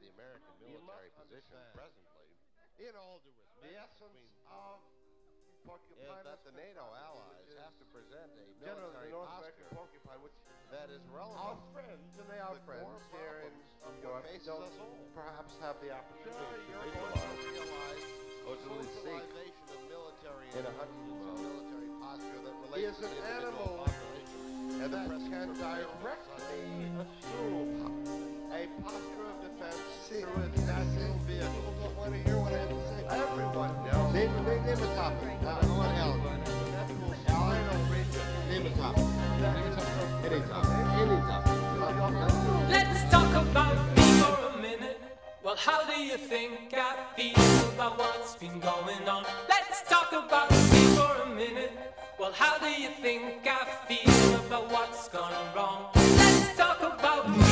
the American military position presently, in all due respect, The essence of porcupine is that the NATO allies have to present a military the North American posture porcupine, which that is our relevant friends, and they are the friends core here in problems of New York, what faces don't us all. perhaps have the opportunity to You're going visualize to realize or to at least see. socialization of military In a intelligence hunting and military posture that He relates is to an the animal individual population. and The that presence can of directly assume a posture of defense through its natural vehicle. Don't want to hear what I have to say. Everyone knows. Name a topic. What else? Name a topic. Any topic. Any topic. Let's talk about me for a minute. Well, how do you think I feel about what's been going on? Let's talk about me for a minute. Well, how do you think I feel about what's gone wrong? Let's talk about me